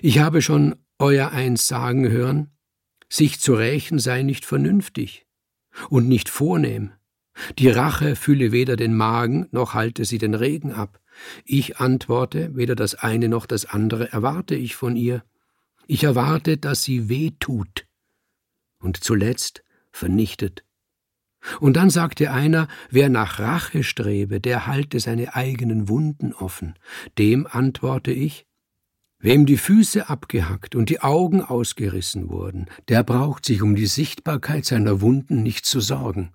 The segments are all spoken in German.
Ich habe schon euer Eins sagen hören, sich zu rächen sei nicht vernünftig und nicht vornehm. Die Rache fülle weder den Magen, noch halte sie den Regen ab. Ich antworte, weder das eine noch das andere erwarte ich von ihr. Ich erwarte, dass sie weh tut und zuletzt vernichtet. Und dann sagte einer, wer nach Rache strebe, der halte seine eigenen Wunden offen. Dem antworte ich, wem die Füße abgehackt und die Augen ausgerissen wurden, der braucht sich um die Sichtbarkeit seiner Wunden nicht zu sorgen.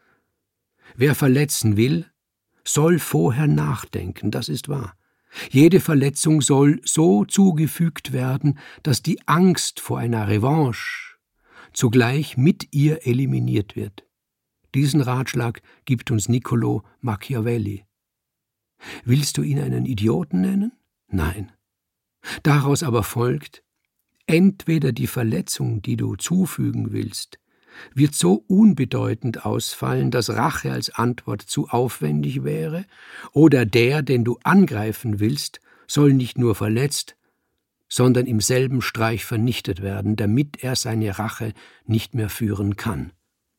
Wer verletzen will, soll vorher nachdenken, das ist wahr. Jede Verletzung soll so zugefügt werden, dass die Angst vor einer Revanche zugleich mit ihr eliminiert wird. Diesen Ratschlag gibt uns Niccolò Machiavelli. Willst du ihn einen Idioten nennen? Nein. Daraus aber folgt, entweder die Verletzung, die du zufügen willst, wird so unbedeutend ausfallen, dass Rache als Antwort zu aufwendig wäre, oder der, den du angreifen willst, soll nicht nur verletzt, sondern im selben Streich vernichtet werden, damit er seine Rache nicht mehr führen kann.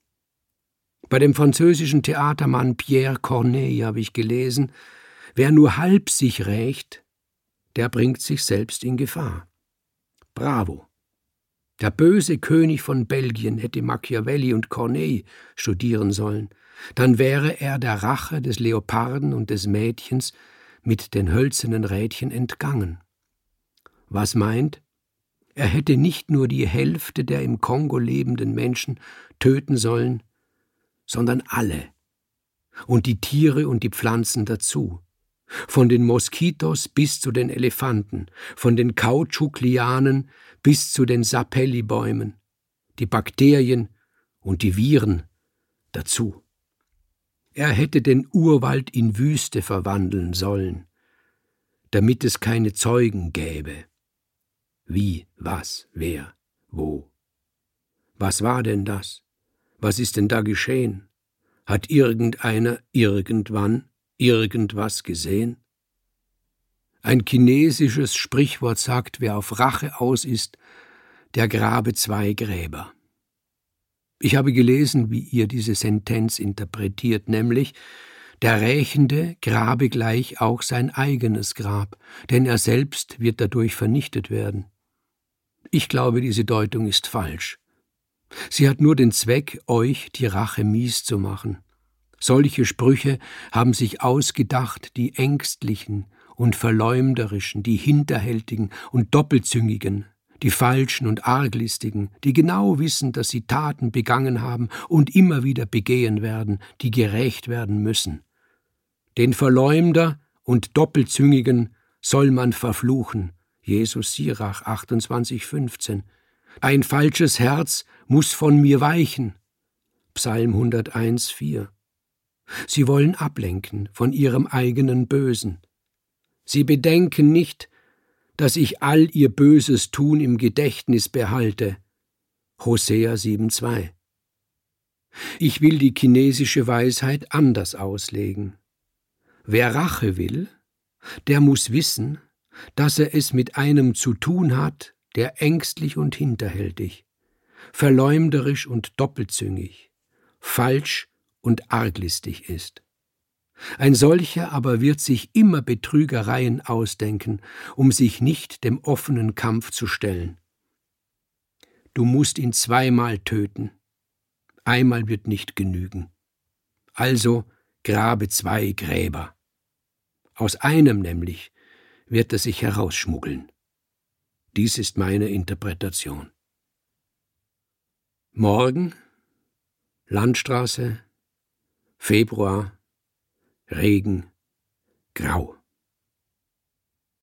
Bei dem französischen Theatermann Pierre Corneille habe ich gelesen, wer nur halb sich rächt, der bringt sich selbst in Gefahr. Bravo! Der böse König von Belgien hätte Machiavelli und Corneille studieren sollen. Dann wäre er der Rache des Leoparden und des Mädchens mit den hölzernen Rädchen entgangen. Was meint? Er hätte nicht nur die Hälfte der im Kongo lebenden Menschen töten sollen, sondern alle. Und die Tiere und die Pflanzen dazu. Von den Moskitos bis zu den Elefanten, von den Kautschuklianen bis zu den Sapelli-Bäumen, die Bakterien und die Viren dazu. Er hätte den Urwald in Wüste verwandeln sollen, damit es keine Zeugen gäbe. Wie, was, wer, wo? Was war denn das? Was ist denn da geschehen? Hat irgendeiner irgendwann irgendwas gesehen? Ein chinesisches Sprichwort sagt, wer auf Rache aus ist, der grabe 2 Gräber. Ich habe gelesen, wie ihr diese Sentenz interpretiert, nämlich, der Rächende grabe gleich auch sein eigenes Grab, denn er selbst wird dadurch vernichtet werden. Ich glaube, diese Deutung ist falsch. Sie hat nur den Zweck, euch die Rache mies zu machen. Solche Sprüche haben sich ausgedacht die Ängstlichen und Verleumderischen, die Hinterhältigen und Doppelzüngigen, die Falschen und Arglistigen, die genau wissen, dass sie Taten begangen haben und immer wieder begehen werden, die gerächt werden müssen. Den Verleumder und Doppelzüngigen soll man verfluchen. Jesus Sirach 28,15. Ein falsches Herz muss von mir weichen. Psalm 101,4. Sie wollen ablenken von ihrem eigenen Bösen. Sie bedenken nicht, dass ich all ihr böses Tun im Gedächtnis behalte. Hosea 7,2. Ich will die chinesische Weisheit anders auslegen. Wer Rache will, der muss wissen, dass er es mit einem zu tun hat, der ängstlich und hinterhältig, verleumderisch und doppelzüngig, falsch und arglistig ist. Ein solcher aber wird sich immer Betrügereien ausdenken, um sich nicht dem offenen Kampf zu stellen. Du musst ihn 2-mal töten. Einmal wird nicht genügen. Also grabe 2 Gräber. Aus einem nämlich wird er sich herausschmuggeln. Dies ist meine Interpretation. Morgen, Landstraße, Februar, Regen, grau.